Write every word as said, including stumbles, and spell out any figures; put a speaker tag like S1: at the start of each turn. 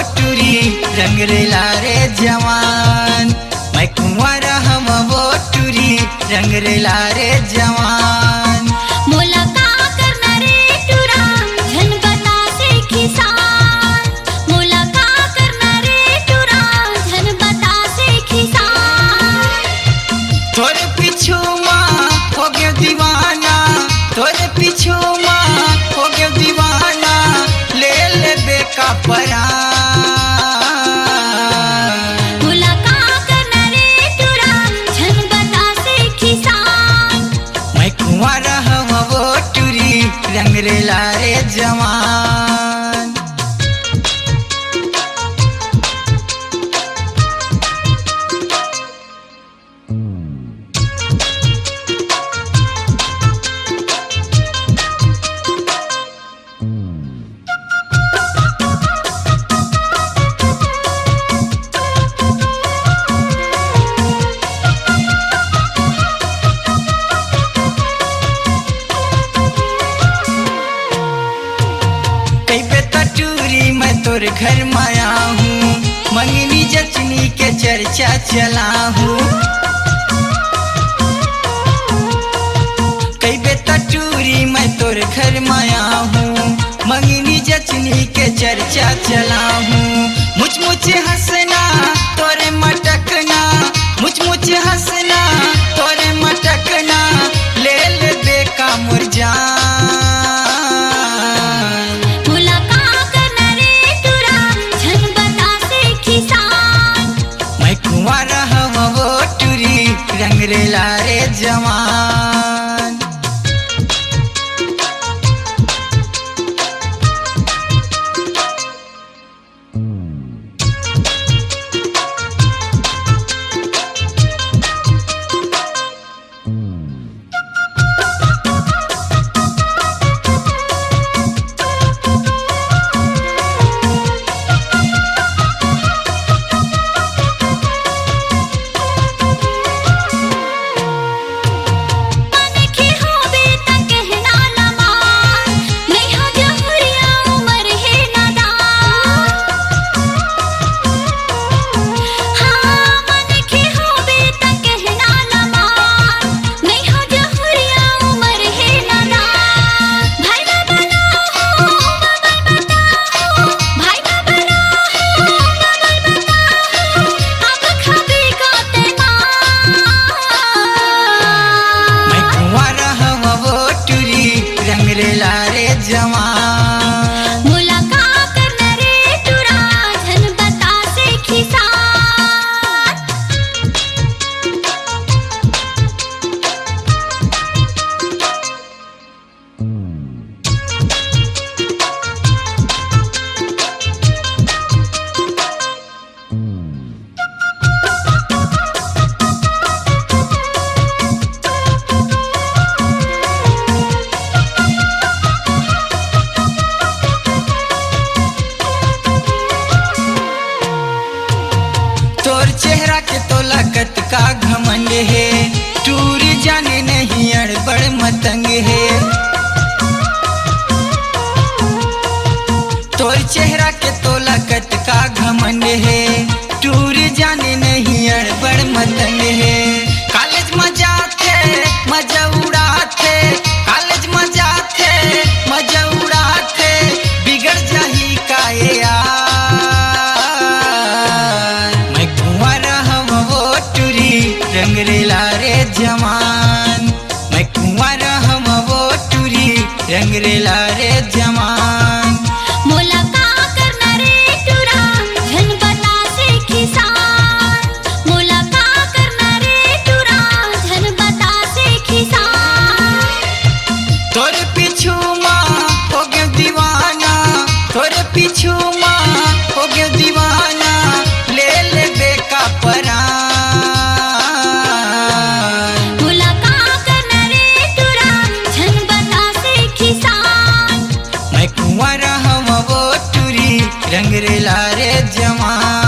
S1: टूरी रंग रेला रे जवान। मैं कुंवर हम वो टूरी रंग रेला रे जवान।
S2: मोला का करना रे टूरा झन बता से किसान। मोला का करना रे टूरा झन बता से किसान।
S1: तोरे पीछू माँ हो गया दीवाना, तोरे पीछू माँ हो गया दीवाना, ले ले बेका परान।
S2: मोला का करना रे टूरा झन बता से किसान।
S1: मैं कुंवर हम वो टूरी रंग रेला रे जवान। कई बेटा टूरी मैं तोर घर माया हूँ, मंगनी जचनी के चर्चा चला हूँ। कई बेटा टूरी मैं तोर घर माया हूँ, मंगनी जचनी के चर्चा चला हूँ। मुझ मुझे हंसना तोरे मटकना, मुझ मुझे हंसना तोरे मटकना, ले ले बेका मुरझान।
S2: मोला का करना रे टूरा झन बता से किसान।
S1: मैं कुंवर हम वो टूरी रंग रेला रे जवान। रेला रे जवान।
S2: मोला का करना रे टूरा झन बता से किसान।
S1: तोर चेहरा के तो लागत का घमंड है, टूरी जाने नहीं अड़बड़ मतंग है। तोर चेहरा के तो लागत का घमंड है, टूरी जाने नहीं अड़बड़ मतंग है। कॉलेज में जाते मजा उड़ाते, कॉलेज में जाते मजा उड़ाते, बिगड़ जाही का ये यार। रंग रेला रे जवान। मैं कुंवर हम वो टूरी रंग रेला रे जवान।
S2: मोला का करना रे टूरा झन बता से किसान। मोला का करना रे टूरा झन बता से किसान।
S1: तोरे पीछू माँ हो गया दीवाना, तोरे पीछू माँ हो गया दीवाना, ले ले बेका परान। कुंवर हम वो टूरी रंग रेला रे जवान।